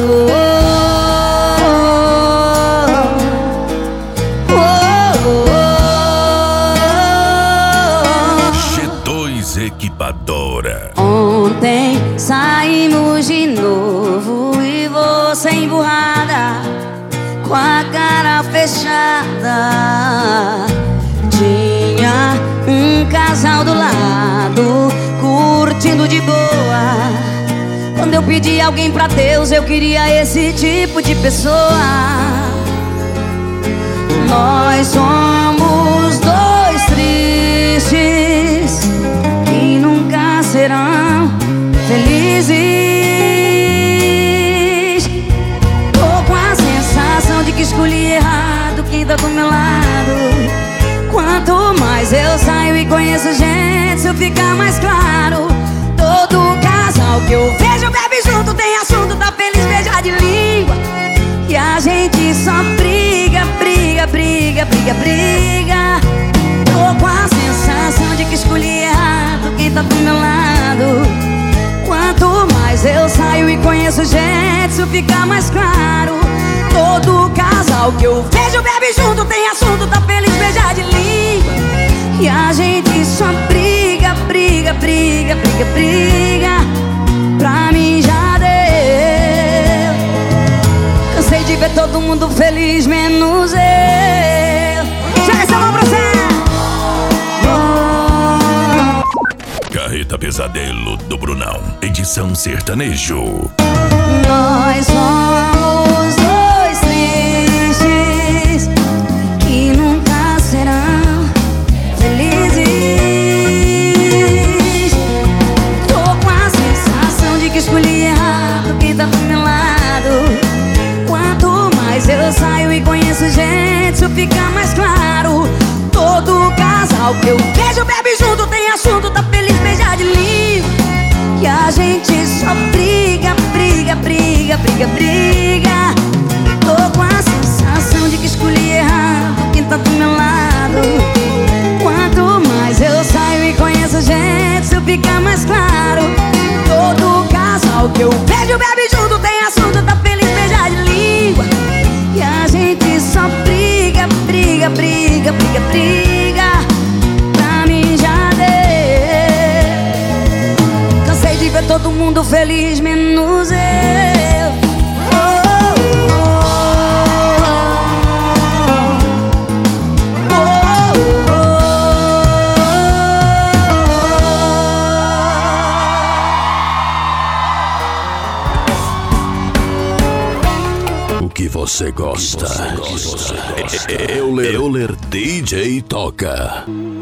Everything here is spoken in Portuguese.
G2 Equipadora. Ontem saímos de novo e você emburrada, com a cara fechada. Tinha um casal do lado, curtindo de boa. Quando eu pedi alguém pra Deus, eu queria esse tipo de pessoa. Nós somos dois tristes que nunca serão felizes. Tô com a sensação de que escolhi errado quem tá do meu lado. Quanto mais eu saio e conheço gente, isso fica mais claro. Todo casal que eu vejo bebe junto, tem assunto, tá feliz, beija de língua. E a gente só briga, briga, briga, briga, briga. Tô com a sensação de que escolhi errado quem tá do meu lado. Quanto mais eu saio e conheço gente, isso fica mais claro. Todo casal que eu vejo bebe junto, tem assunto, tá feliz, beija de língua. E a gente só briga, briga, briga, briga, briga. Pra mim já deu. Cansei de ver todo mundo feliz, menos eu. Chega essa mão pra você. Carreta Pesadelo do Brunão, edição sertanejo. Nós somos dois tristes que nunca serão felizes. Tô com a sensação de que escolhi errado quem tá do meu lado. Quanto mais eu saio e conheço gente, isso fica mais claro. Todo casal que eu vejo bebe junto, tem assunto, tá feliz, beija de língua. E a gente só briga, briga, briga, briga, briga. Tô com a sensação de que escolhi errado quem tá do meu lado. Quanto mais eu saio e conheço gente, isso fica mais claro. Todo casal que eu vejo bebe junto, tem assunto, tá feliz, beija de língua. E a gente só briga, briga, briga, briga, briga. Pra mim já deu. Cansei de ver todo mundo feliz, menos eu. O que você gosta? Euler DJ toca.